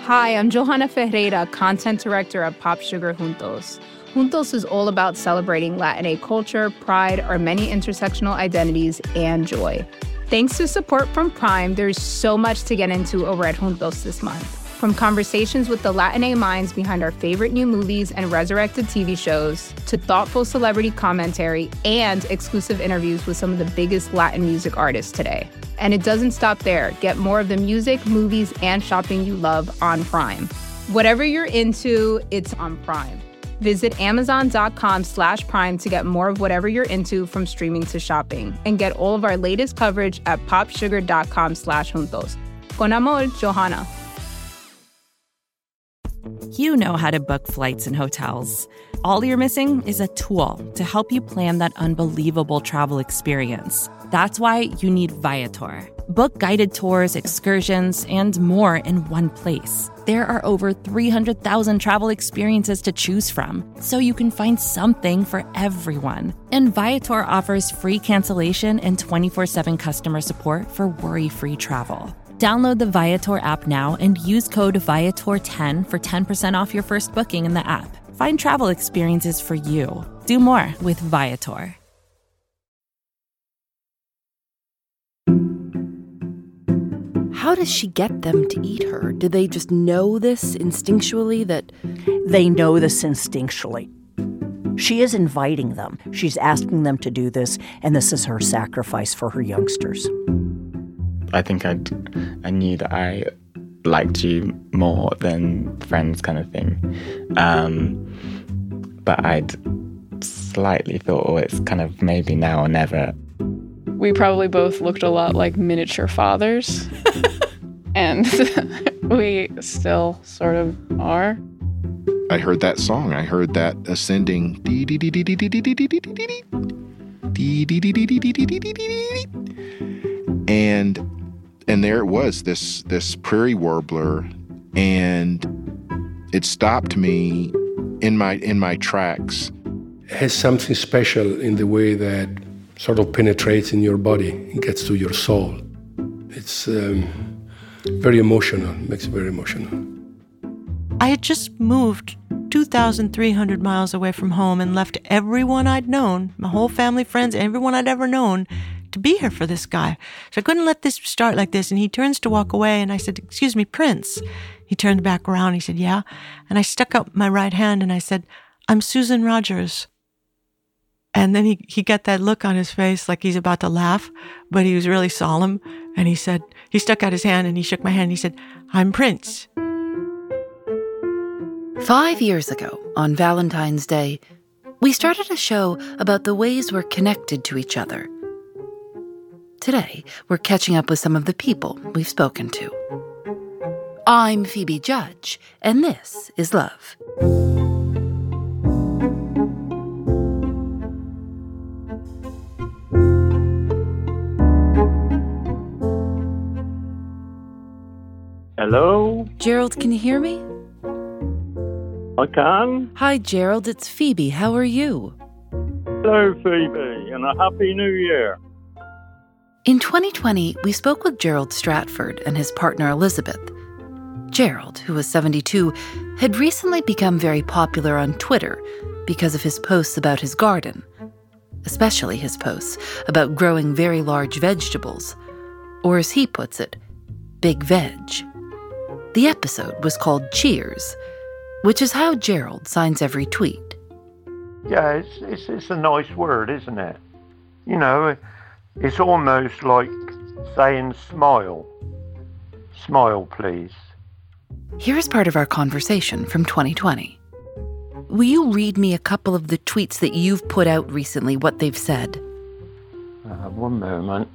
Hi, I'm Johanna Ferreira, content director at Pop Sugar Juntos. Juntos is all about celebrating Latinx culture, pride, our many intersectional identities, and joy. Thanks to support from Prime, there's so much to get into over at Juntos this month. From conversations with the Latinx minds behind our favorite new movies and resurrected TV shows, to thoughtful celebrity commentary and exclusive interviews with some of the biggest Latin music artists today. And it doesn't stop there. Get more of the music, movies, and shopping you love on Prime. Whatever you're into, it's on Prime. Visit Amazon.com/Prime to get more of whatever you're into, from streaming to shopping. And get all of our latest coverage at popsugar.com/juntos. Con amor, Johanna. You know how to book flights and hotels. All you're missing is a tool to help you plan that unbelievable travel experience. That's why you need Viator. Book guided tours, excursions, and more in one place. There are over 300,000 travel experiences to choose from, so you can find something for everyone. And Viator offers free cancellation and 24/7 customer support for worry-free travel. Download the Viator app now and use code Viator10 for 10% off your first booking in the app. Find travel experiences for you. Do more with Viator. How does she get them to eat her? Do they just know this instinctually that... They know this instinctually. She is inviting them. She's asking them to do this, and this is her sacrifice for her youngsters. I think I knew that I liked you more than friends kind of thing. But I'd slightly thought, oh, it's kind of maybe now or never. We probably both looked a lot like miniature fathers. And we still sort of are. I heard that song. I heard that ascending. And there it was, this prairie warbler, and it stopped me in my tracks. It has something special in the way that sort of penetrates in your body and gets to your soul. It's very emotional, makes it very emotional. I had just moved 2,300 miles away from home and left everyone I'd known, my whole family, friends, everyone I'd ever known, to be here for this guy. So I couldn't let this start like this. And he turns to walk away, and I said, "Excuse me, Prince." He turned back around. He said, "Yeah." And I stuck out my right hand and I said, "I'm Susan Rogers." And then he got that look on his face like he's about to laugh, but he was really solemn. And he said, he stuck out his hand and he shook my hand and he said, "I'm Prince." 5 years ago, on Valentine's Day, we started a show about the ways we're connected to each other. Today, we're catching up with some of the people we've spoken to. I'm Phoebe Judge, and this is Love. Hello? Gerald, can you hear me? I can. Hi, Gerald. It's Phoebe. How are you? Hello, Phoebe, and a Happy New Year. In 2020, we spoke with Gerald Stratford and his partner Elizabeth. Gerald, who was 72, had recently become very popular on Twitter because of his posts about his garden, especially his posts about growing very large vegetables, or as he puts it, big veg. The episode was called Cheers, which is how Gerald signs every tweet. Yeah, it's a nice word, isn't it? You know, it's almost like saying smile. Smile, please. Here's part of our conversation from 2020. Will you read me a couple of the tweets that you've put out recently, what they've said? One moment.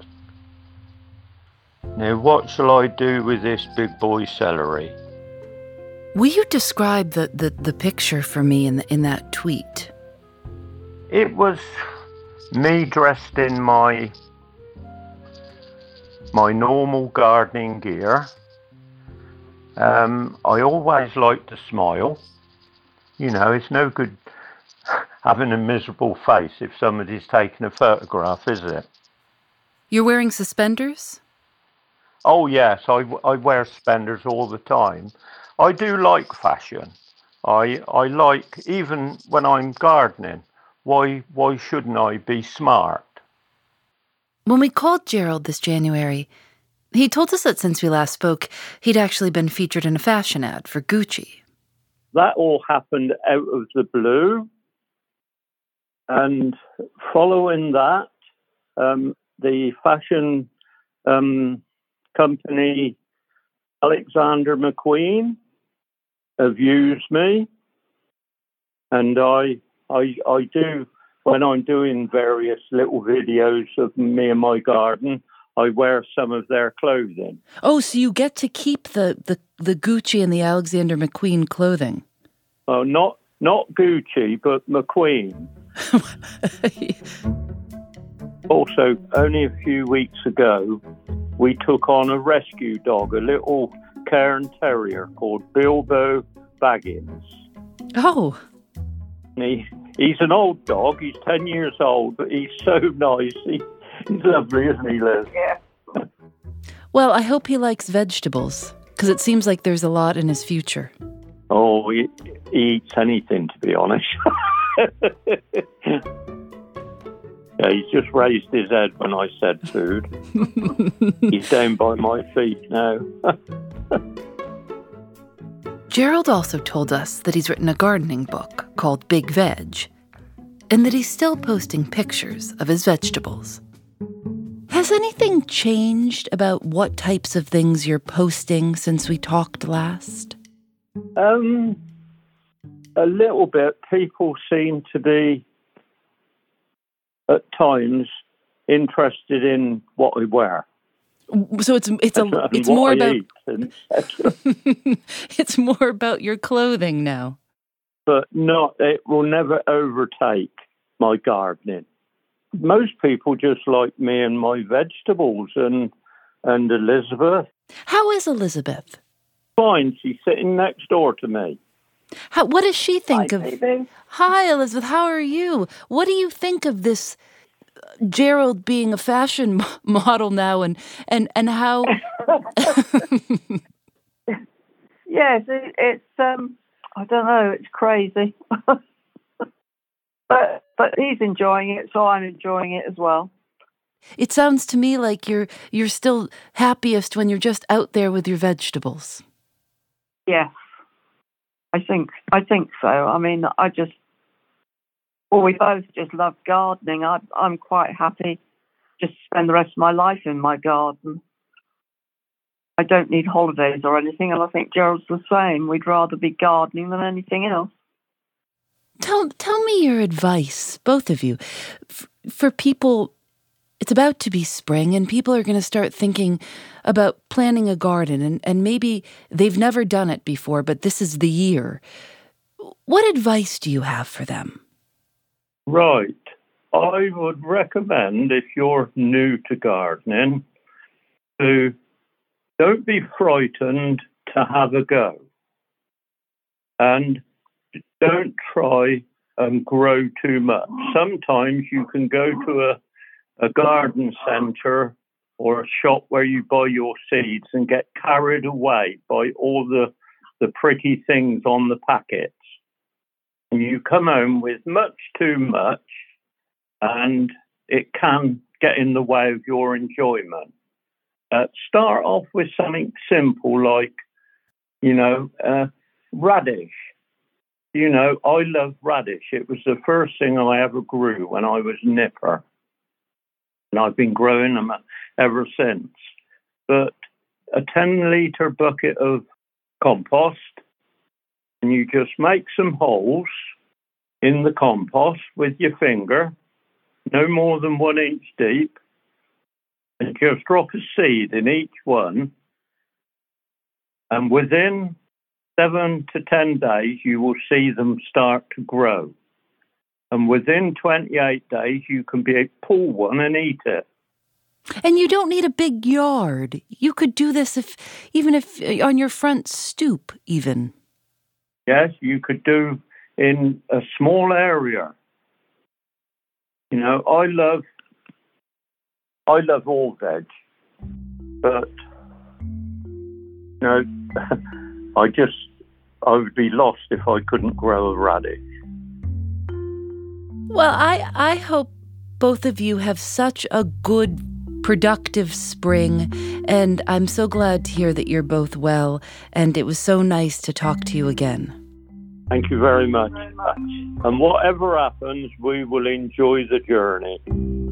Now, what shall I do with this big boy celery? Will you describe the picture for me in that tweet? It was me dressed in my normal gardening gear. I always like to smile. You know, it's no good having a miserable face if somebody's taking a photograph, is it? You're wearing suspenders? Oh, yes, I wear suspenders all the time. I do like fashion. I like, even when I'm gardening, why shouldn't I be smart? When we called Gerald this January, he told us that since we last spoke, he'd actually been featured in a fashion ad for Gucci. That all happened out of the blue. And following that, the fashion company Alexander McQueen have used me. And I do, when I'm doing various little videos of me and my garden, I wear some of their clothing. Oh, so you get to keep the Gucci and the Alexander McQueen clothing? Oh, not Gucci, but McQueen. Also, only a few weeks ago, we took on a rescue dog, a little Cairn Terrier called Bilbo Baggins. Oh. He's an old dog. He's 10 years old, but he's so nice. He's lovely, isn't he, Liz? Yeah. Well, I hope he likes vegetables, because it seems like there's a lot in his future. Oh, he eats anything, to be honest. Yeah, he's just raised his head when I said food. He's down by my feet now. Gerald also told us that he's written a gardening book called Big Veg, and that he's still posting pictures of his vegetables. Has anything changed about what types of things you're posting since we talked last? A little bit. People seem to be, at times, interested in what we wear. So it's more about it's more about your clothing now. But it will never overtake my gardening. Most people just like me and my vegetables and Elizabeth. How is Elizabeth? Fine, she's sitting next door to me. What does she think of? Baby. Hi, Elizabeth. How are you? What do you think of this Gerald being a fashion model now, and how? Yes, it's I don't know. It's crazy, but he's enjoying it, so I'm enjoying it as well. It sounds to me like you're still happiest when you're just out there with your vegetables. Yes, I think so. I mean, we both just love gardening. I'm quite happy just to spend the rest of my life in my garden. I don't need holidays or anything, and I think Gerald's the same. We'd rather be gardening than anything else. Tell me your advice, both of you, for people. It's about to be spring, and people are going to start thinking about planting a garden, and maybe they've never done it before, but this is the year. What advice do you have for them? Right. I would recommend, if you're new to gardening, to don't be frightened to have a go. And don't try and grow too much. Sometimes you can go to a garden centre or a shop where you buy your seeds and get carried away by all the pretty things on the packets. And you come home with much too much, and it can get in the way of your enjoyment. Start off with something simple like, radish. I love radish. It was the first thing I ever grew when I was nipper. And I've been growing them ever since. But a 10-litre bucket of compost, and you just make some holes in the compost with your finger, no more than 1 inch deep, and just drop a seed in each one. And within 7 to 10 days, you will see them start to grow. And within 28 days, you can pull one and eat it. And you don't need a big yard. You could do this even if on your front stoop, even. Yes, you could do in a small area. I love all veg, but I just I would be lost if I couldn't grow a radish. Well, I hope both of you have such a good, productive spring, and I'm so glad to hear that you're both well, and it was so nice to talk to you again. Thank you very much. And whatever happens, we will enjoy the journey.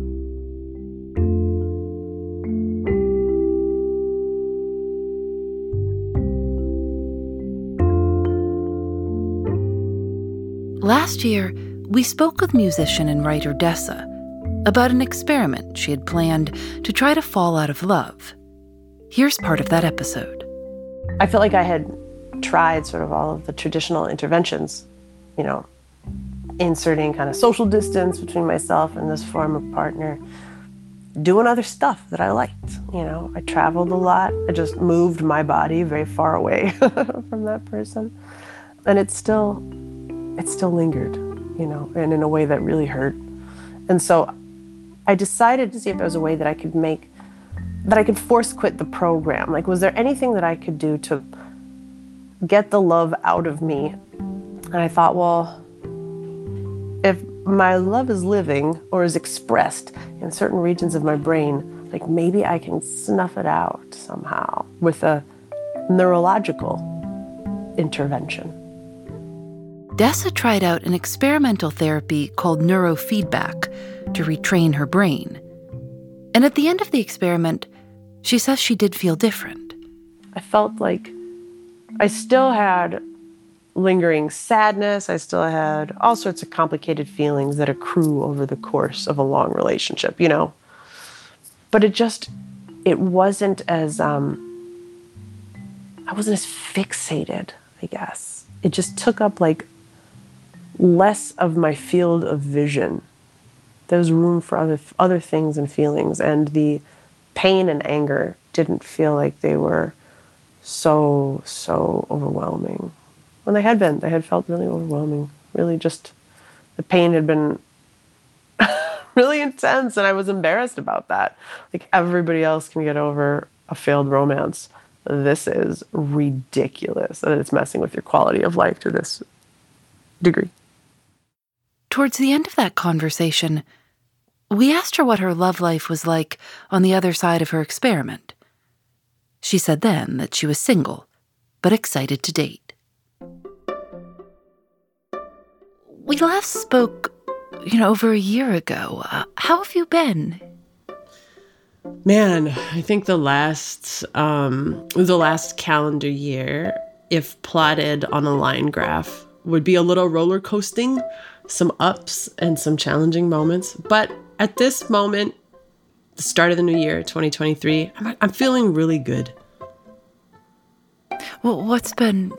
Last year, we spoke with musician and writer Dessa about an experiment she had planned to try to fall out of love. Here's part of that episode. I felt like I had tried sort of all of the traditional interventions, you know, inserting kind of social distance between myself and this former partner, doing other stuff that I liked. You know, I traveled a lot. I just moved my body very far away from that person. And it still lingered, you know, and in a way that really hurt. And so I decided to see if there was a way that I could force quit the program. Like, was there anything that I could do to get the love out of me? And I thought, well, if my love is living or is expressed in certain regions of my brain, like maybe I can snuff it out somehow with a neurological intervention. Dessa tried out an experimental therapy called neurofeedback to retrain her brain. And at the end of the experiment, she says she did feel different. I felt like I still had lingering sadness. I still had all sorts of complicated feelings that accrue over the course of a long relationship, you know. But it wasn't as, I wasn't as fixated, I guess. It just took up like less of my field of vision. There was room for other things and feelings, and the pain and anger didn't feel like they were so overwhelming. When they had been, they had felt really overwhelming. Really just, the pain had been really intense, and I was embarrassed about that. Like, everybody else can get over a failed romance. This is ridiculous, and it's messing with your quality of life to this degree. Towards the end of that conversation, we asked her what her love life was like on the other side of her experiment. She said then that she was single, but excited to date. We last spoke, over a year ago. How have you been? Man, I think the last calendar year, if plotted on a line graph, would be a little roller coasting, some ups and some challenging moments. But at this moment, the start of the new year, 2023, I'm feeling really good. Well, what's been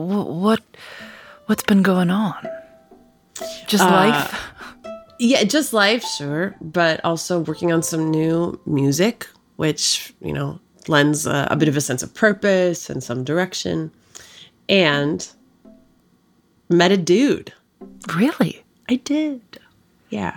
going on? Just life? Yeah, just life, sure. But also working on some new music, which, lends a bit of a sense of purpose and some direction. And met a dude. Really? I did. Yeah.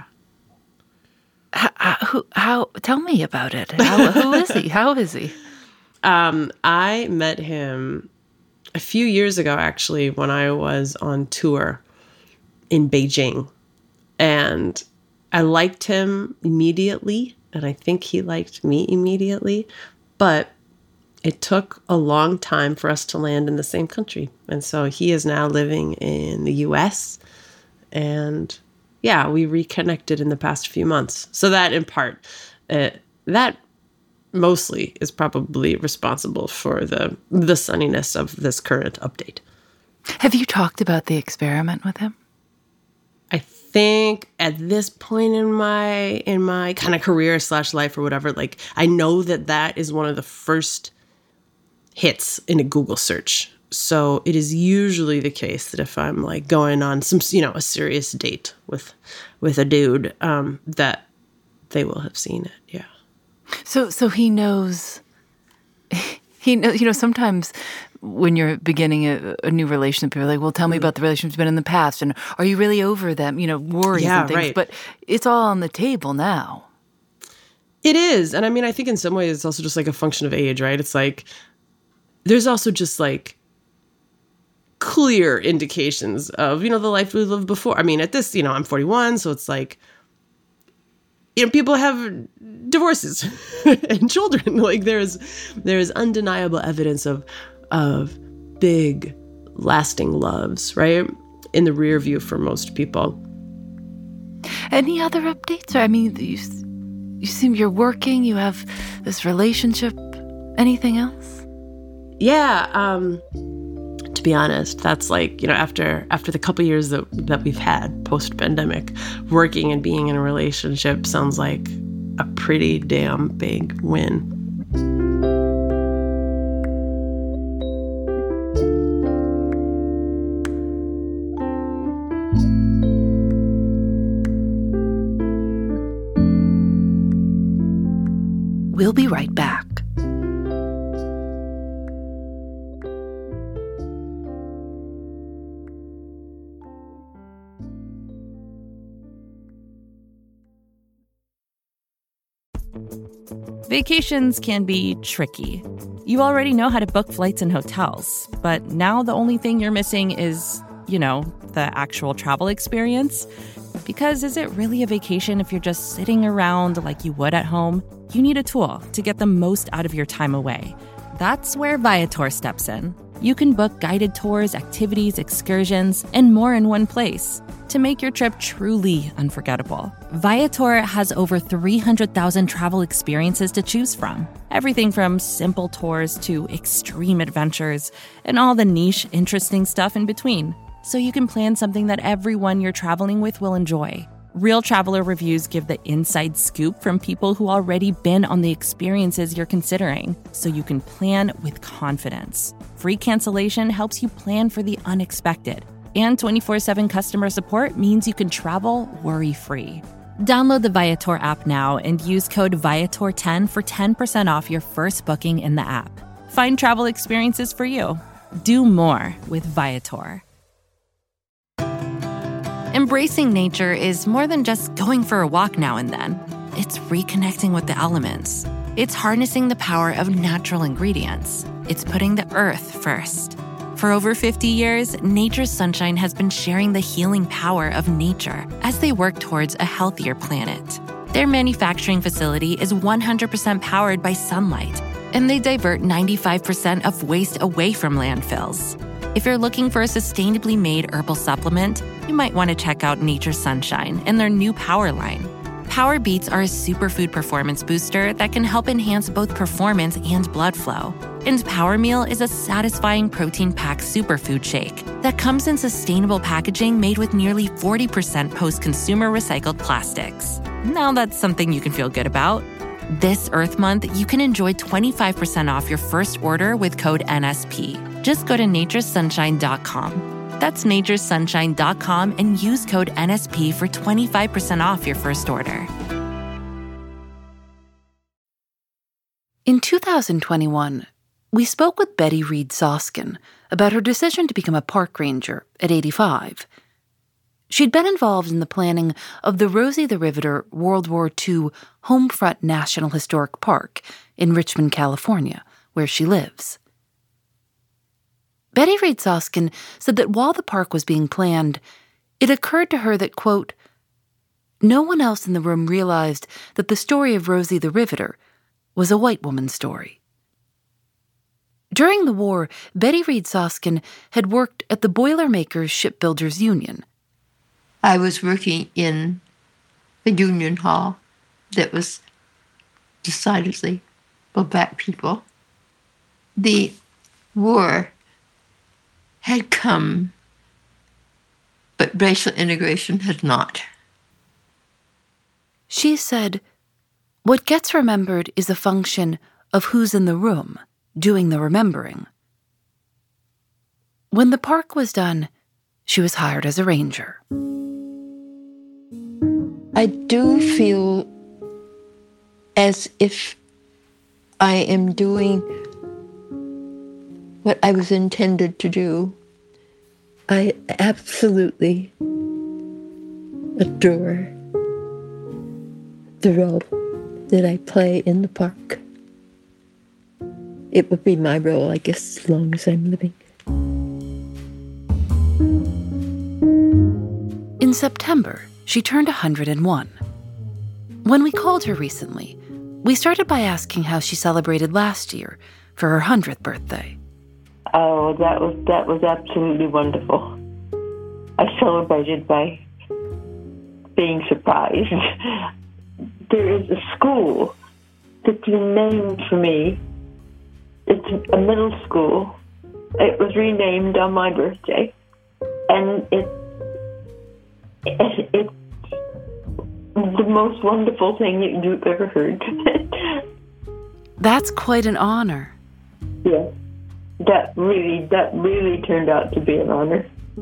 How? Tell me about it. Who is he? How is he? I met him a few years ago, actually, when I was on tour in Beijing. And I liked him immediately, and I think he liked me immediately. But it took a long time for us to land in the same country. And so he is now living in the US. And yeah, we reconnected in the past few months. So that in part, that mostly is probably responsible for the sunniness of this current update. Have you talked about the experiment with him? I think at this point in my kind of career / life or whatever, like, I know that is one of the first hits in a Google search. So it is usually the case that if I'm like going on some, a serious date with a dude, that they will have seen it. Yeah. So he knows, sometimes when you're beginning a new relationship, you're like, well, tell me about the relationship you've been in the past. And are you really over them? Worries and things. Right. But it's all on the table now. It is. And I think in some ways it's also just like a function of age, right? It's like, there's also just like clear indications of, the life we lived before. I mean, at this, I'm 41, so it's like, people have divorces and children. Like there's undeniable evidence of big, lasting loves, right? In the rear view for most people. Any other updates? Or, I mean, you seem you're working, you have this relationship. Anything else? Yeah. To be honest, that's like, after the couple years that we've had post-pandemic, working and being in a relationship sounds like a pretty damn big win. We'll be right back. Vacations can be tricky. You already know how to book flights and hotels, but now the only thing you're missing is, the actual travel experience. Because is it really a vacation if you're just sitting around like you would at home? You need a tool to get the most out of your time away. That's where Viator steps in. You can book guided tours, activities, excursions, and more in one place to make your trip truly unforgettable. Viator has over 300,000 travel experiences to choose from. Everything from simple tours to extreme adventures and all the niche, interesting stuff in between. So you can plan something that everyone you're traveling with will enjoy. Real traveler reviews give the inside scoop from people who already been on the experiences you're considering, so you can plan with confidence. Free cancellation helps you plan for the unexpected. And 24/7 customer support means you can travel worry-free. Download the Viator app now and use code Viator10 for 10% off your first booking in the app. Find travel experiences for you. Do more with Viator. Embracing nature is more than just going for a walk now and then. It's reconnecting with the elements. It's harnessing the power of natural ingredients. It's putting the earth first. For over 50 years, Nature's Sunshine has been sharing the healing power of nature as they work towards a healthier planet. Their manufacturing facility is 100% powered by sunlight, and they divert 95% of waste away from landfills. If you're looking for a sustainably made herbal supplement, you might want to check out Nature's Sunshine and their new Power line. Power Beats are a superfood performance booster that can help enhance both performance and blood flow. And Power Meal is a satisfying protein-packed superfood shake that comes in sustainable packaging made with nearly 40% post-consumer recycled plastics. Now that's something you can feel good about. This Earth Month, you can enjoy 25% off your first order with code NSP. Just go to naturesunshine.com. That's naturesunshine.com and use code NSP for 25% off your first order. In 2021, we spoke with Betty Reed Soskin about her decision to become a park ranger at 85. She'd been involved in the planning of the Rosie the Riveter World War II Homefront National Historic Park in Richmond, California, where she lives. Betty Reed Soskin said that while the park was being planned, it occurred to her that, quote, no one else in the room realized that the story of Rosie the Riveter was a white woman's story. During the war, Betty Reed Soskin had worked at the Boilermakers Shipbuilders Union. I was working in a union hall that was decidedly for Black people. The war had come, but racial integration had not. She said, what gets remembered is a function of who's in the room doing the remembering. When the park was done, she was hired as a ranger. I do feel as if I am doing what I was intended to do. I absolutely adore the role that I play in the park. It would be my role, I guess, as long as I'm living. In September, she turned 101. When we called her recently, we started by asking how she celebrated last year for her 100th birthday. Oh, that was absolutely wonderful. I celebrated by being surprised. There is a school that's been named for me. It's a middle school. It was renamed on my birthday, and it's the most wonderful thing that you've ever heard. That's quite an honor. Yes, that really turned out to be an honor.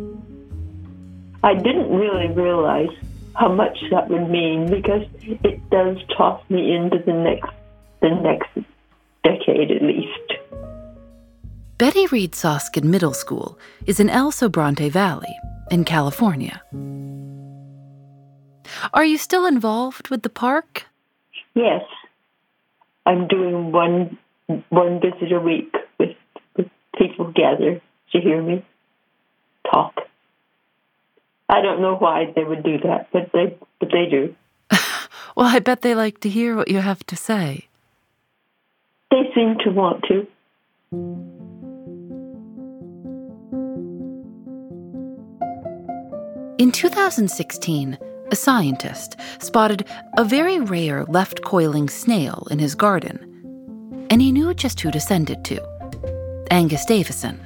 I didn't really realize how much that would mean, because it does toss me into the next decade at least. Betty Reed Soskin Middle School is in El Sobrante Valley in California. Are you still involved with the park? Yes. I'm doing one visit a week with people gather to hear me talk. I don't know why they would do that, but they do. Well, I bet they like to hear what you have to say. They seem to want to. In 2016, a scientist spotted a very rare left-coiling snail in his garden, and he knew just who to send it to: Angus Davison.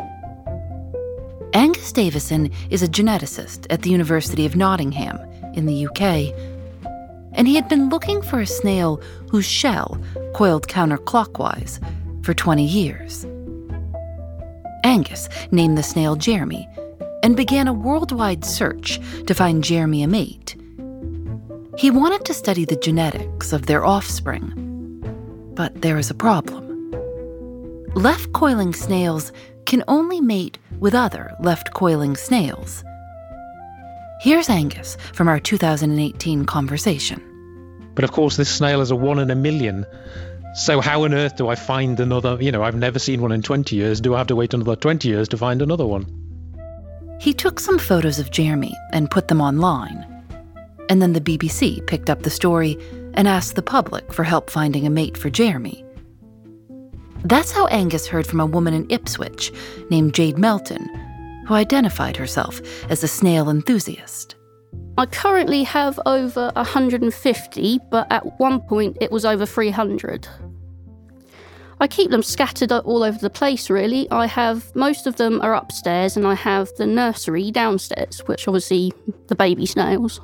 Angus Davison is a geneticist at the University of Nottingham in the UK, and he had been looking for a snail whose shell coiled counterclockwise for 20 years. Angus named the snail Jeremy and began a worldwide search to find Jeremy a mate. He wanted to study the genetics of their offspring, but there is a problem. Left-coiling snails can only mate with other left-coiling snails. Here's Angus from our 2018 conversation. But of course, this snail is a 1 in a million. So how on earth do I find another? I've never seen one in 20 years. Do I have to wait another 20 years to find another one? He took some photos of Jeremy and put them online. And then the BBC picked up the story and asked the public for help finding a mate for Jeremy. That's how Angus heard from a woman in Ipswich named Jade Melton, who identified herself as a snail enthusiast. I currently have over 150, but at one point it was over 300. I keep them scattered all over the place, really. Most of them are upstairs, and I have the nursery downstairs, which obviously the baby snails.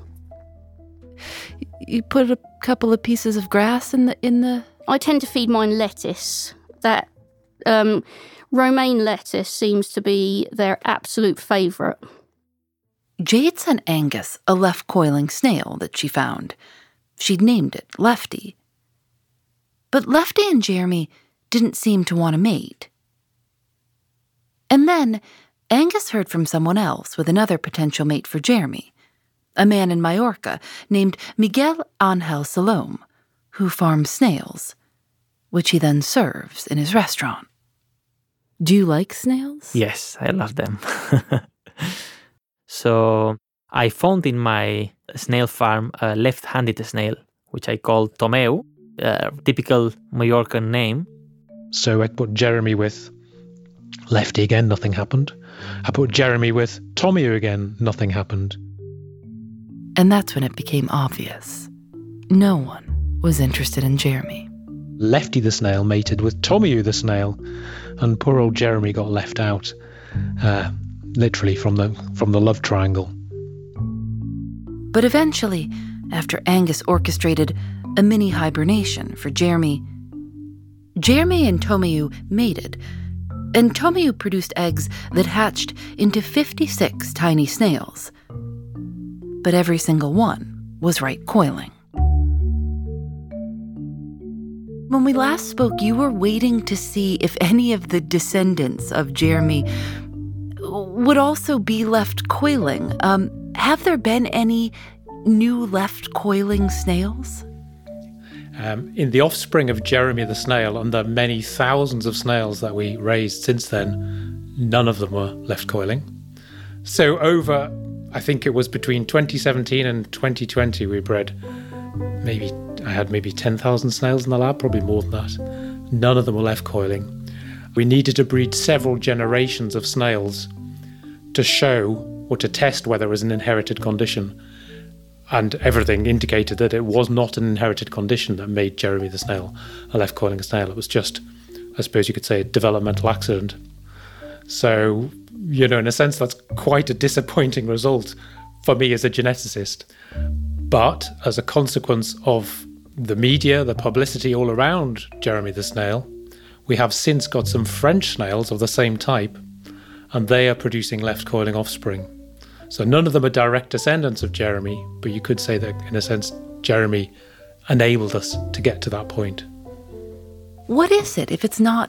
You put a couple of pieces of grass in the... I tend to feed mine lettuce. That romaine lettuce seems to be their absolute favourite. Jade sent Angus a left-coiling snail that she found. She'd named it Lefty. But Lefty and Jeremy didn't seem to want to mate. And then Angus heard from someone else with another potential mate for Jeremy, a man in Majorca named Miguel Angel Salom, who farms snails, which he then serves in his restaurant. Do you like snails? Yes, I love them. So I found in my snail farm a left-handed snail, which I call Tomeu, a typical Majorcan name. So I put Jeremy with Lefty again, nothing happened. I put Jeremy with Tomeu again, nothing happened. And that's when it became obvious. No one was interested in Jeremy. Lefty the snail mated with Tomeu the snail, and poor old Jeremy got left out, literally from the love triangle. But eventually, after Angus orchestrated a mini hibernation for Jeremy and Tomeu mated, and Tomeu produced eggs that hatched into 56 tiny snails. But every single one was right coiling. When we last spoke, you were waiting to see if any of the descendants of Jeremy would also be left coiling. Have there been any new left coiling snails? In the offspring of Jeremy the snail, and the many thousands of snails that we raised since then, none of them were left coiling. So over I think it was between 2017 and 2020 we bred I had maybe 10,000 snails in the lab, probably more than that. None of them were left coiling. We needed to breed several generations of snails to show or to test whether it was an inherited condition. And everything indicated that it was not an inherited condition that made Jeremy the snail a left coiling snail. It was just, I suppose you could say, a developmental accident. So, in a sense, that's quite a disappointing result for me as a geneticist. But as a consequence of the media, the publicity all around Jeremy the snail, we have since got some French snails of the same type, and they are producing left coiling offspring. So none of them are direct descendants of Jeremy, but you could say that, in a sense, Jeremy enabled us to get to that point. What is it if it's not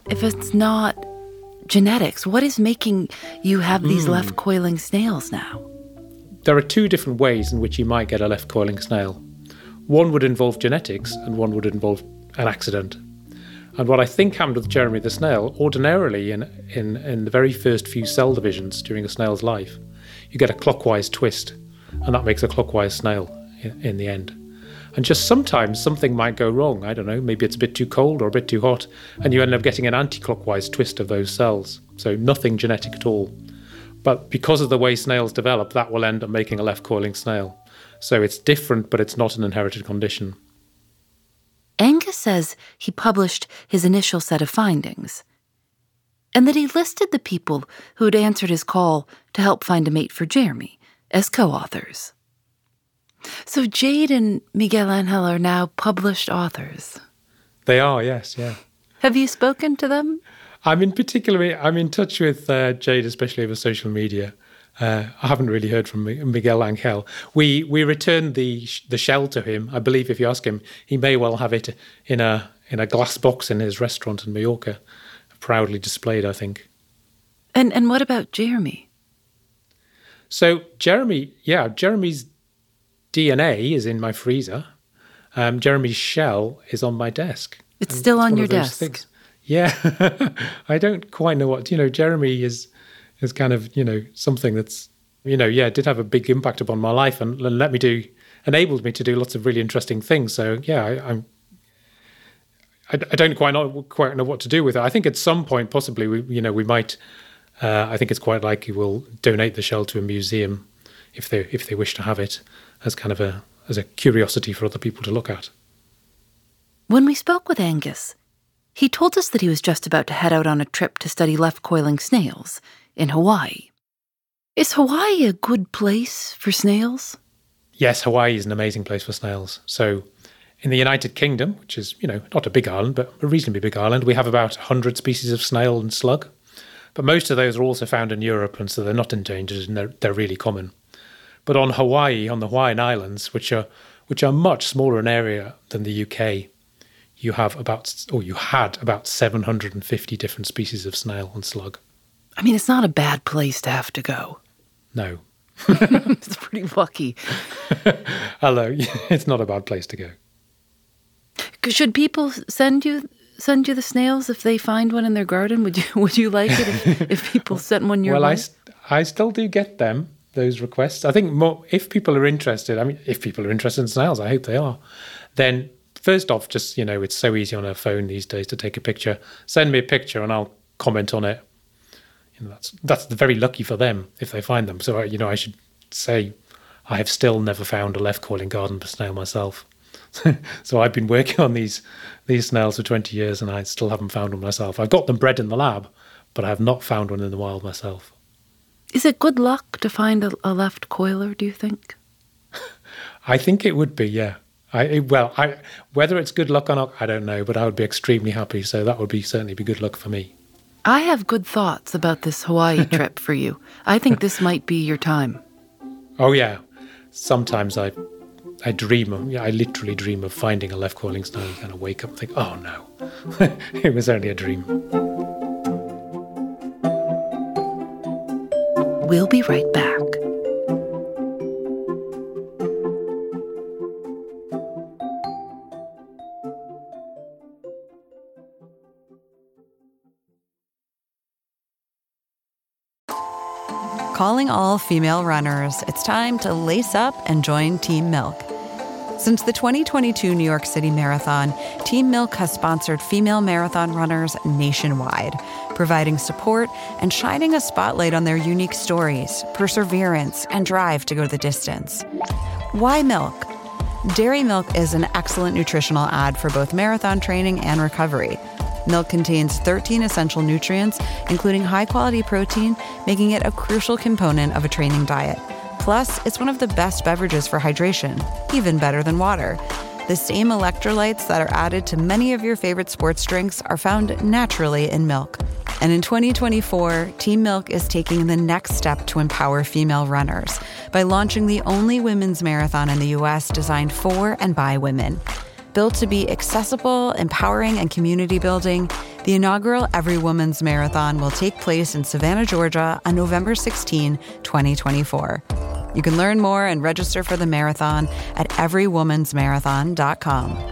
genetics? What is making you have these left coiling snails now? There are two different ways in which you might get a left coiling snail. One would involve genetics and one would involve an accident. And what I think happened with Jeremy the snail, ordinarily in the very first few cell divisions during a snail's life, you get a clockwise twist, and that makes a clockwise snail in the end. And just sometimes something might go wrong. I don't know, maybe it's a bit too cold or a bit too hot, and you end up getting an anti-clockwise twist of those cells. So nothing genetic at all. But because of the way snails develop, that will end up making a left coiling snail. So it's different, but it's not an inherited condition. Angus says he published his initial set of findings, and that he listed the people who had answered his call to help find a mate for Jeremy as co-authors. So Jade and Miguel Angel are now published authors. They are, yes, yeah. Have you spoken to them? I'm in touch with Jade, especially over social media. I haven't really heard from Miguel Angel. We returned the shell to him. I believe if you ask him, he may well have it in a glass box in his restaurant in Mallorca, proudly displayed, I think. And what about Jeremy? So Jeremy's DNA is in my freezer. Jeremy's shell is on my desk. It's still on your desk. Things. Yeah, I don't quite know what, Jeremy is kind of, something that's, did have a big impact upon my life and enabled me to do lots of really interesting things. So yeah, I don't quite know what to do with it. I think at some point, possibly, we might, I think it's quite likely we'll donate the shell to a museum if they wish to have it as kind of as a curiosity for other people to look at. When we spoke with Angus, he told us that he was just about to head out on a trip to study left coiling snails in Hawaii. Is Hawaii a good place for snails? Yes, Hawaii is an amazing place for snails. So in the United Kingdom, which is, not a big island, but a reasonably big island, we have about 100 species of snail and slug. But most of those are also found in Europe, and so they're not endangered and they're really common. But on Hawaii, on the Hawaiian Islands, which are much smaller in area than the UK, you had about 750 different species of snail and slug. I mean, it's not a bad place to have to go. No. It's pretty lucky. Hello, it's not a bad place to go. Should people send you the snails if they find one in their garden? Would you like it if people sent one your way? Well, I still do get those requests. I think if people are interested in snails, I hope they are, then first off, just, it's so easy on a phone these days to take a picture. Send me a picture and I'll comment on it. That's very lucky for them if they find them. So, I should say I have still never found a left coiling garden snail myself. So I've been working on these snails for 20 years and I still haven't found one myself. I've got them bred in the lab, but I have not found one in the wild myself. Is it good luck to find a left coiler, do you think? I think it would be, yeah. Whether it's good luck or not, I don't know, but I would be extremely happy. So that would certainly be good luck for me. I have good thoughts about this Hawaii trip for you. I think this might be your time. Oh yeah, sometimes I dream of, I literally dream of finding a left coiling snail. You kind of wake up and think, oh no, it was only a dream. We'll be right back. Calling all female runners, it's time to lace up and join Team Milk. Since the 2022 New York City Marathon, Team Milk has sponsored female marathon runners nationwide, providing support and shining a spotlight on their unique stories, perseverance, and drive to go the distance. Why milk? Dairy milk is an excellent nutritional ad for both marathon training and recovery. Milk contains 13 essential nutrients, including high-quality protein, making it a crucial component of a training diet. Plus, it's one of the best beverages for hydration, even better than water. The same electrolytes that are added to many of your favorite sports drinks are found naturally in milk. And in 2024, Team Milk is taking the next step to empower female runners by launching the only women's marathon in the U.S. designed for and by women. Built to be accessible, empowering, and community building, the inaugural Every Woman's Marathon will take place in Savannah, Georgia on November 16, 2024. You can learn more and register for the marathon at everywomansmarathon.com.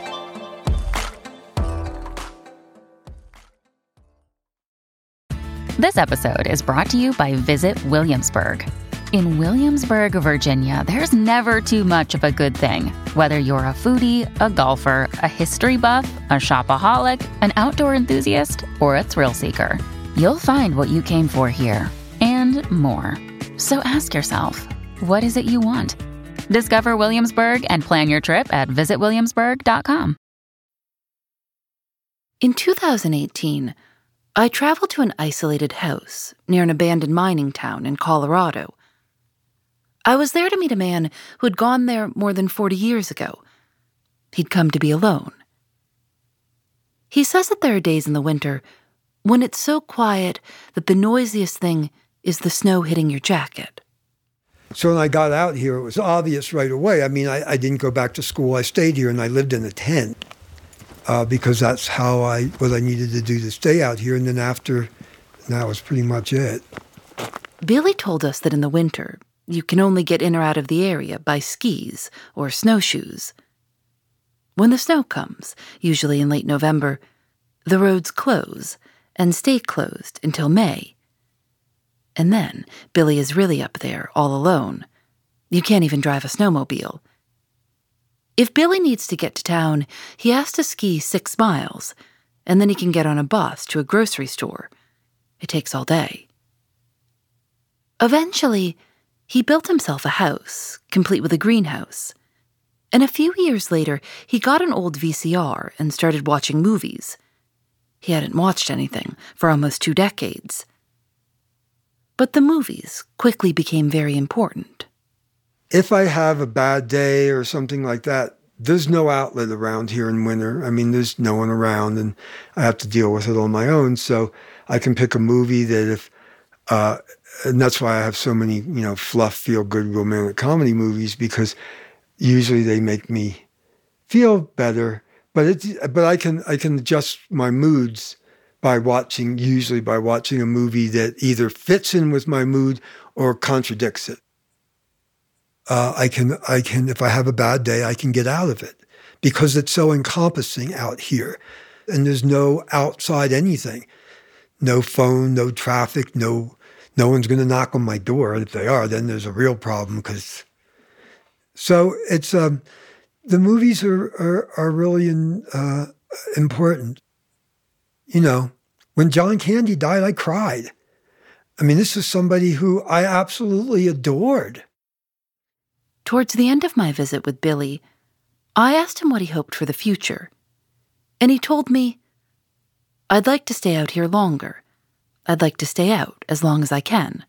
This episode is brought to you by Visit Williamsburg. In Williamsburg, Virginia, there's never too much of a good thing. Whether you're a foodie, a golfer, a history buff, a shopaholic, an outdoor enthusiast, or a thrill seeker, you'll find what you came for here and more. So ask yourself, what is it you want? Discover Williamsburg and plan your trip at visitwilliamsburg.com. In 2018, I traveled to an isolated house near an abandoned mining town in Colorado. I was there to meet a man who had gone there more than 40 years ago. He'd come to be alone. He says that there are days in the winter when it's so quiet that the noisiest thing is the snow hitting your jacket. So when I got out here, it was obvious right away. I mean, I didn't go back to school. I stayed here and I lived in a tent because that's what I needed to do to stay out here. And then after, that was pretty much it. Billy told us that in the winter, you can only get in or out of the area by skis or snowshoes. When the snow comes, usually in late November, the roads close and stay closed until May. And then Billy is really up there all alone. You can't even drive a snowmobile. If Billy needs to get to town, he has to ski 6 miles, and then he can get on a bus to a grocery store. It takes all day. Eventually, he built himself a house, complete with a greenhouse. And a few years later, he got an old VCR and started watching movies. He hadn't watched anything for almost 2 decades. But the movies quickly became very important. If I have a bad day or something like that, there's no outlet around here in winter. I mean, there's no one around, and I have to deal with it on my own. So I can pick a movie that and that's why I have so many, fluff, feel-good romantic comedy movies, because usually they make me feel better. But I can adjust my moods by watching a movie that either fits in with my mood or contradicts it. I can, if I have a bad day, I can get out of it because it's so encompassing out here. And there's no outside anything. No phone, no traffic, no one's going to knock on my door. If they are, then there's a real problem. So it's, the movies are really important. When John Candy died, I cried. I mean, this is somebody who I absolutely adored. Towards the end of my visit with Billy, I asked him what he hoped for the future. And he told me, I'd like to stay out here longer. I'd like to stay out as long as I can.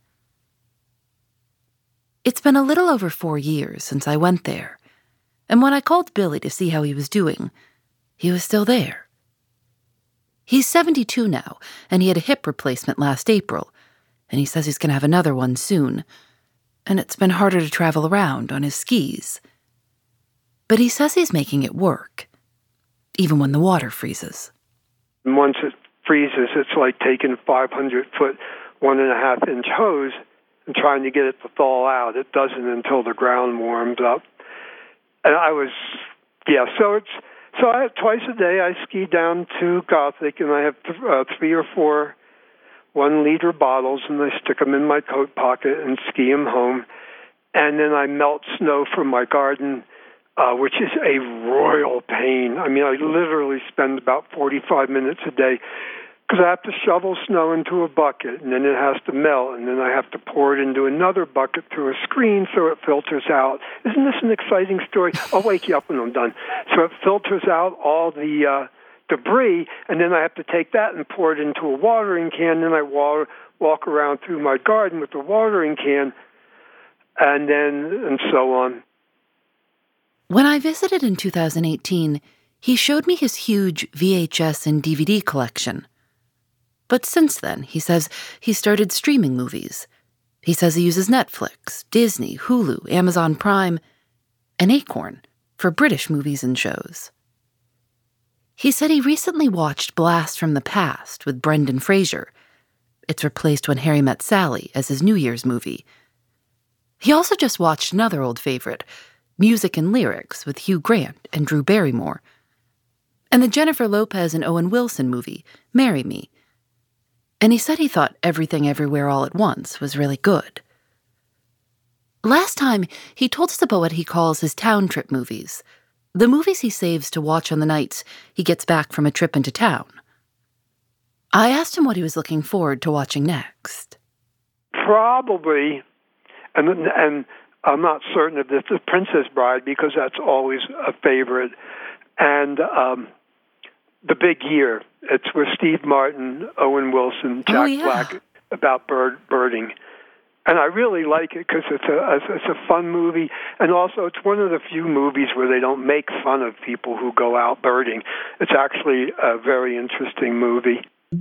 It's been a little over 4 years since I went there. And when I called Billy to see how he was doing, he was still there. He's 72 now, and he had a hip replacement last April, and he says he's going to have another one soon. And it's been harder to travel around on his skis. But he says he's making it work, even when the water freezes. Once it freezes, it's like taking a 500-foot, 1.5-inch hose and trying to get it to thaw out. It doesn't until the ground warms up. And so I have twice a day I ski down to Gothic, and I have 3 or 4 1-liter bottles, and I stick them in my coat pocket and ski them home. And then I melt snow from my garden, which is a royal pain. I mean, I literally spend about 45 minutes a day because I have to shovel snow into a bucket, and then it has to melt, and then I have to pour it into another bucket through a screen so it filters out. Isn't this an exciting story? I'll wake you up when I'm done. So it filters out all the debris, and then I have to take that and pour it into a watering can, and I walk around through my garden with the watering can, and so on. When I visited in 2018, he showed me his huge VHS and DVD collection. But since then, he says, he started streaming movies. He says he uses Netflix, Disney, Hulu, Amazon Prime, and Acorn for British movies and shows. He said he recently watched Blast from the Past with Brendan Fraser. It's replaced When Harry Met Sally as his New Year's movie. He also just watched another old favorite, Music and Lyrics with Hugh Grant and Drew Barrymore, and the Jennifer Lopez and Owen Wilson movie, Marry Me. And he said he thought Everything Everywhere All at Once was really good. Last time, he told us about what he calls his town trip movies, the movies he saves to watch on the nights he gets back from a trip into town. I asked him what he was looking forward to watching next. Probably, and I'm not certain if it's The Princess Bride, because that's always a favorite, and The Big Year. It's with Steve Martin, Owen Wilson, Jack Black, about birding. And I really like it because it's a fun movie, and also it's one of the few movies where they don't make fun of people who go out birding. It's actually a very interesting movie.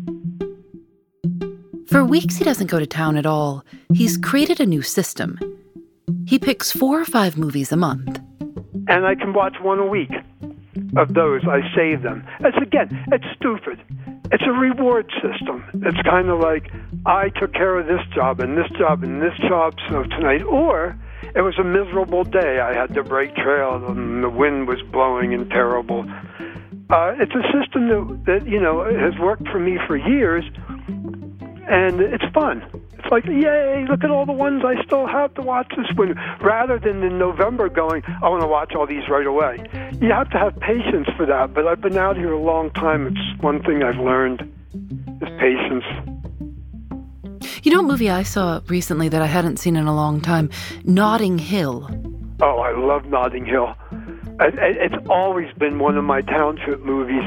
For weeks he doesn't go to town at all. He's created a new system. He picks 4 or 5 movies a month. And I can watch one a week of those. I save them. It's stupid. It's a reward system. It's kind of like, I took care of this job and this job and this job, so tonight. Or it was a miserable day. I had to break trail and the wind was blowing and terrible. It's a system that has worked for me for years, and it's fun. It's like, yay, look at all the ones I still have to watch this winter, rather than in November going, I want to watch all these right away. You have to have patience for that, but I've been out here a long time. It's one thing I've learned is patience. You know, a movie I saw recently that I hadn't seen in a long time, Notting Hill. Oh, I love Notting Hill. It's always been one of my town trip movies.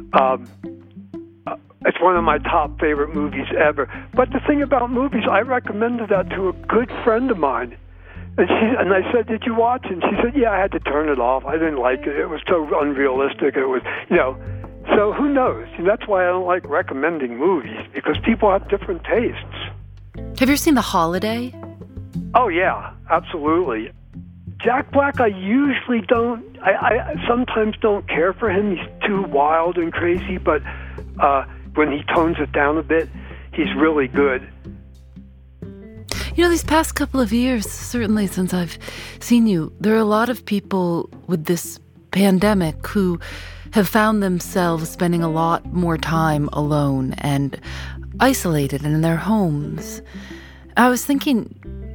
It's one of my top favorite movies ever. But the thing about movies, I recommended that to a good friend of mine. And I said, did you watch it? And she said, yeah, I had to turn it off. I didn't like it. It was so unrealistic. It was, so who knows? And that's why I don't like recommending movies, because people have different tastes. Have you ever seen The Holiday? Oh, yeah, absolutely. Jack Black, I usually don't, I sometimes don't care for him. He's too wild and crazy, but when he tones it down a bit, he's really good. You know, these past couple of years, certainly since I've seen you, there are a lot of people with this pandemic who have found themselves spending a lot more time alone and isolated in their homes. I was thinking,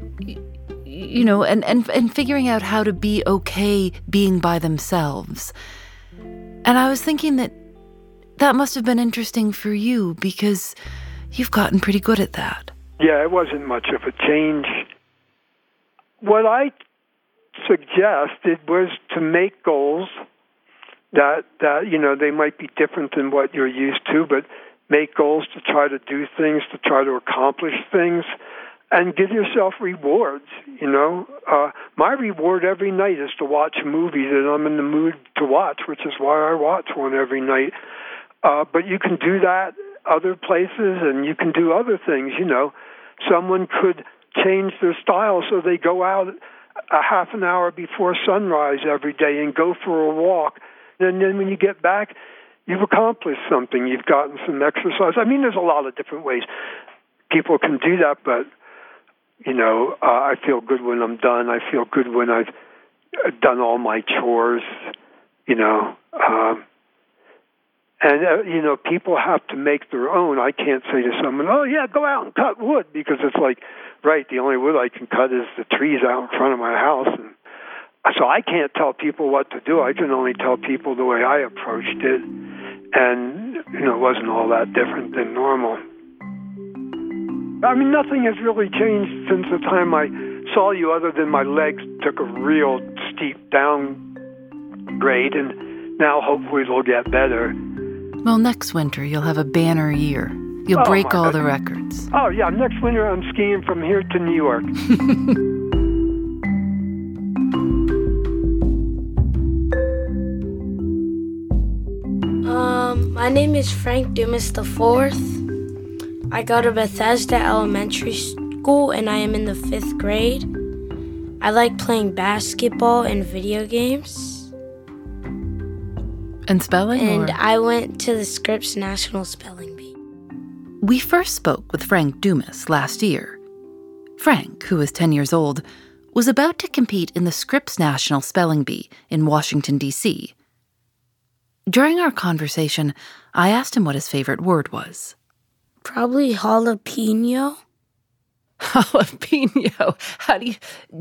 and figuring out how to be okay being by themselves. And I was thinking that must have been interesting for you, because you've gotten pretty good at that. Yeah, it wasn't much of a change. What I suggested was to make goals that they might be different than what you're used to, but make goals to try to do things, to try to accomplish things, and give yourself rewards. My reward every night is to watch a movie that I'm in the mood to watch, which is why I watch one every night. But you can do that other places, and you can do other things. Someone could change their style so they go out a half an hour before sunrise every day and go for a walk. And then when you get back, you've accomplished something. You've gotten some exercise. I mean, there's a lot of different ways people can do that, but, I feel good when I'm done. I feel good when I've done all my chores, And, people have to make their own. I can't say to someone, oh, yeah, go out and cut wood, because it's like, right, the only wood I can cut is the trees out in front of my house. And so I can't tell people what to do. I can only tell people the way I approached it. And, it wasn't all that different than normal. I mean, nothing has really changed since the time I saw you, other than my legs took a real steep downgrade, and now hopefully it'll get better. Well, next winter you'll have a banner year. You'll break all the records. Oh, yeah, next winter I'm skiing from here to New York. My name is Frank Dumas IV. I go to Bethesda Elementary School, and I am in the 5th grade. I like playing basketball and video games. And spelling? And I went to the Scripps National Spelling Bee. We first spoke with Frank Dumas last year. Frank, who was 10 years old, was about to compete in the Scripps National Spelling Bee in Washington, D.C. During our conversation, I asked him what his favorite word was. Probably jalapeno. Jalapeno. How do you...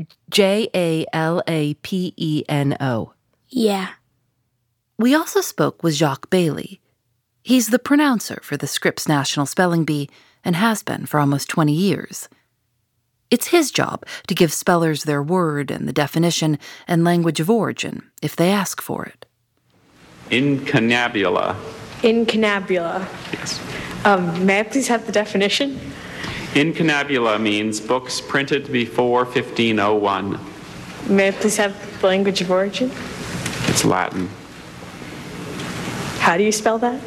Jalapeno. Yeah. We also spoke with Jacques Bailey. He's the pronouncer for the Scripps National Spelling Bee and has been for almost 20 years. It's his job to give spellers their word and the definition and language of origin if they ask for it. Incunabula. Incunabula. Yes. May I please have the definition? Incunabula means books printed before 1501. May I please have the language of origin? It's Latin. How do you spell that?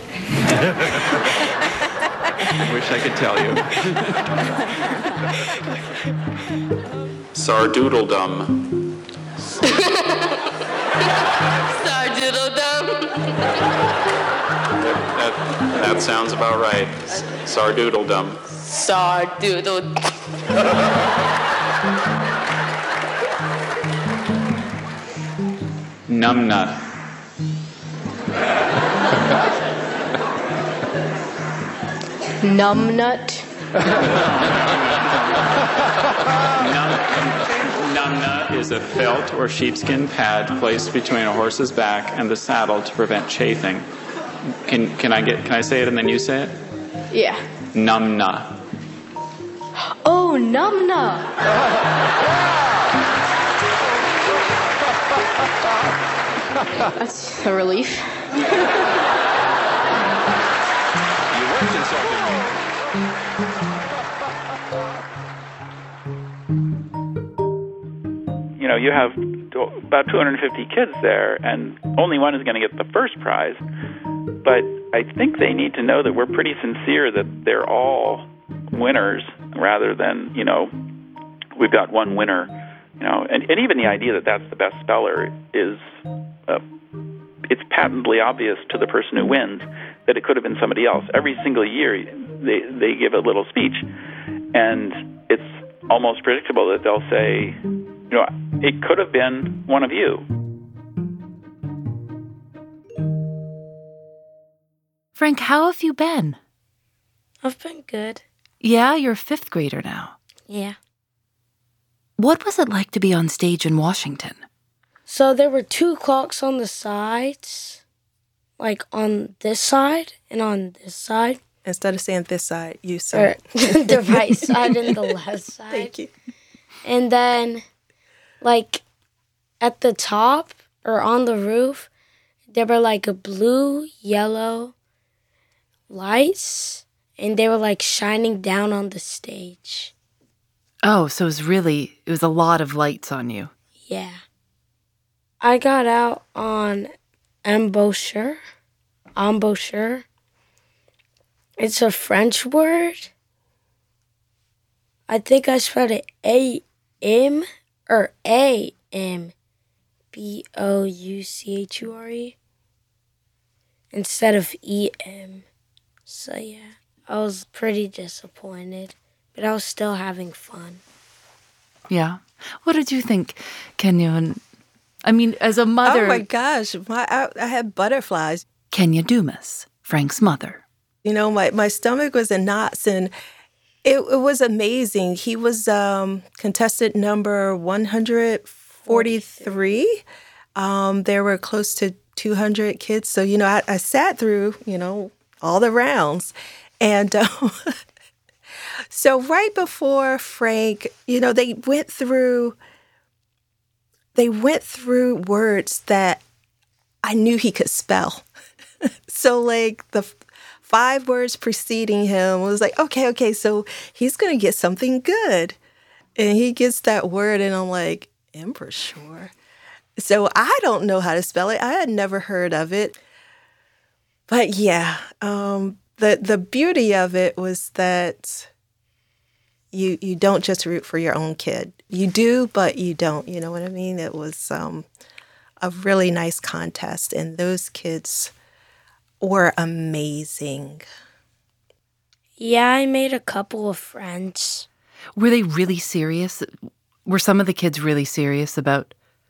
I wish I could tell you. Sardoodledum. Sardoodledum. That sounds about right. Sardoodledum. Sardoodledum. Numbnut. Numbnut. Numbnut is a felt or sheepskin pad placed between a horse's back and the saddle to prevent chafing. Can I say it and then you say it? Yeah. Numbna. Oh, Numbna. That's a relief. You have about 250 kids there, and only one is going to get the first prize. But I think they need to know that we're pretty sincere that they're all winners, rather than, we've got one winner. And even the idea that that's the best speller is, it's patently obvious to the person who wins that it could have been somebody else. Every single year, they give a little speech, and it's almost predictable that they'll say, it could have been one of you. Frank, how have you been? I've been good. Yeah, you're a 5th grader now. Yeah. What was it like to be on stage in Washington? So there were 2 clocks on the sides, like on this side and on this side. Instead of saying this side, you said the right side and the left side. Thank you. And then, like, at the top or on the roof, there were like a blue, yellow lights, and they were like shining down on the stage. Oh, so it was a lot of lights on you. Yeah. I got out on embouchure. It's a French word. I think I spelled it A-M or A-M-B-O-U-C-H-U-R-E instead of E-M. So yeah, I was pretty disappointed, but I was still having fun. Yeah. What did you think, Kenya? As a mother... Oh my gosh, I had butterflies. Kenya Dumas, Frank's mother. You know, my stomach was in knots, and it was amazing. He was contestant number 143. There were close to 200 kids. So, you know, I sat through, you know, all the rounds. And so right before Frank, you know, they went through words that I knew he could spell. So like the 5 words preceding him was like, okay, so he's going to get something good. And he gets that word, and I'm like, Embrasure. So I don't know how to spell it. I had never heard of it. But yeah, the beauty of it was that you don't just root for your own kid. You do, but you don't. You know what I mean? It was a really nice contest, and those kids were amazing. Yeah, I made a couple of friends. Were they really serious? Were some of the kids really serious about...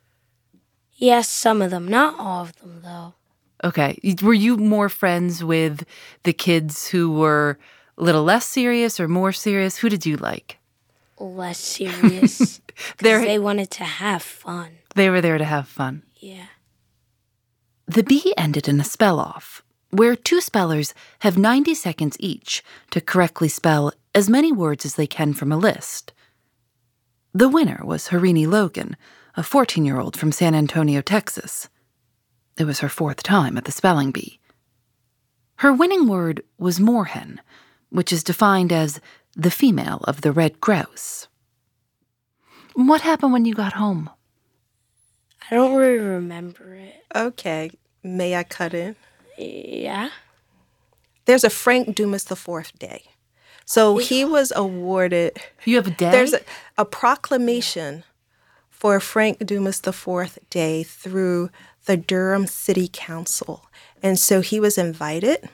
Yes, some of them. Not all of them, though. Okay. Were you more friends with the kids who were a little less serious or more serious? Who did you like? Less serious. Because they wanted to have fun. They were there to have fun. Yeah. The bee ended in a spell-off, where 2 spellers have 90 seconds each to correctly spell as many words as they can from a list. The winner was Harini Logan, a 14-year-old from San Antonio, Texas. It was her 4th time at the spelling bee. Her winning word was moorhen, which is defined as the female of the red grouse. What happened when you got home? I don't really remember it. Okay, may I cut in? Yeah. There's a Frank Dumas IV Day. So he was awarded... You have a day? There's a proclamation for Frank Dumas IV Day through the Durham City Council. And so he was invited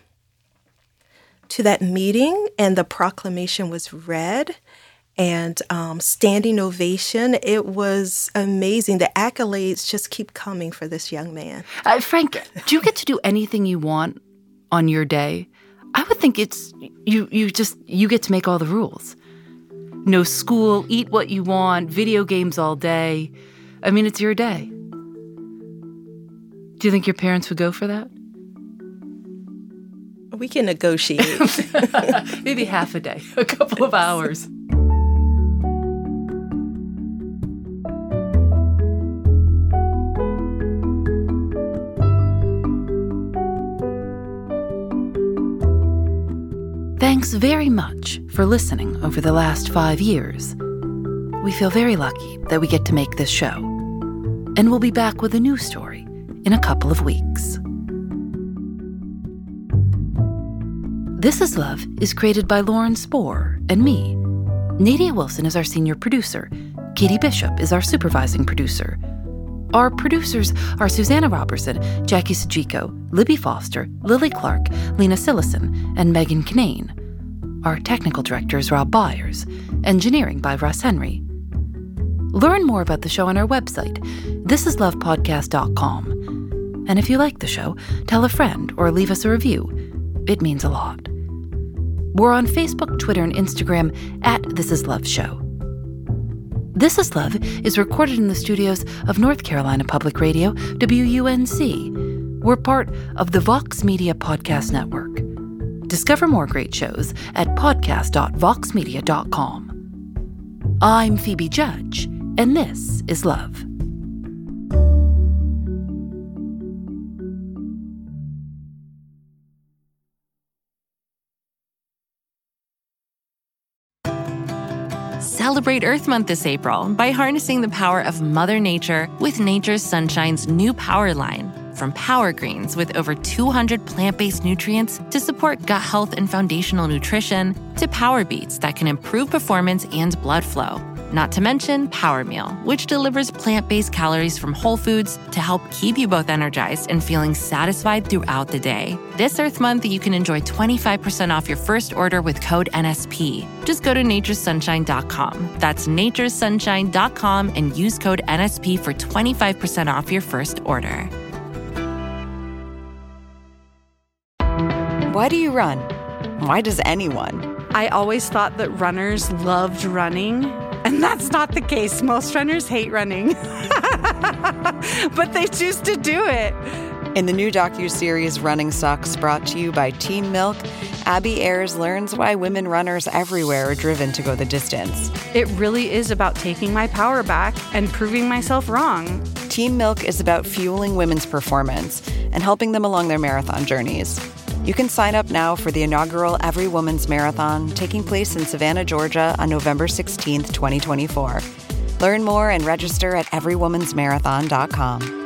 to that meeting, and the proclamation was read, and standing ovation. It was amazing. The accolades just keep coming for this young man. Frank, do you get to do anything you want on your day? I would think it's you get to make all the rules. No school, eat what you want, video games all day. I mean, it's your day. Do you think your parents would go for that? We can negotiate. Maybe half a day, a couple of hours. Thanks very much for listening over the last 5 years. We feel very lucky that we get to make this show. And we'll be back with a new story in a couple of weeks. This Is Love is created by Lauren Spohr and me. Nadia Wilson is our senior producer. Katie Bishop is our supervising producer. Our producers are Susanna Robertson, Jackie Sajiko, Libby Foster, Lily Clark, Lena Sillison, and Megan Kinane. Our technical director is Rob Byers. Engineering by Russ Henry. Learn more about the show on our website, thisislovepodcast.com. And if you like the show, tell a friend or leave us a review. It means a lot. We're on Facebook, Twitter, and Instagram at This Is Love Show. This Is Love is recorded in the studios of North Carolina Public Radio, WUNC. We're part of the Vox Media Podcast Network. Discover more great shows at podcast.voxmedia.com. I'm Phoebe Judge, and this is Love. Celebrate Earth Month this April by harnessing the power of Mother Nature with Nature's Sunshine's new Power line. From Power Greens with over 200 plant-based nutrients to support gut health and foundational nutrition, to Power Beets that can improve performance and blood flow. Not to mention Power Meal, which delivers plant-based calories from whole foods to help keep you both energized and feeling satisfied throughout the day. This Earth Month, you can enjoy 25% off your first order with code NSP. Just go to naturesunshine.com. That's naturesunshine.com and use code NSP for 25% off your first order. Why do you run? Why does anyone? I always thought that runners loved running, and that's not the case. Most runners hate running, but they choose to do it. In the new docuseries Running Sucks, brought to you by Team Milk, Abby Ayers learns why women runners everywhere are driven to go the distance. It really is about taking my power back and proving myself wrong. Team Milk is about fueling women's performance and helping them along their marathon journeys. You can sign up now for the inaugural Every Woman's Marathon taking place in Savannah, Georgia on November 16th, 2024. Learn more and register at everywomansmarathon.com.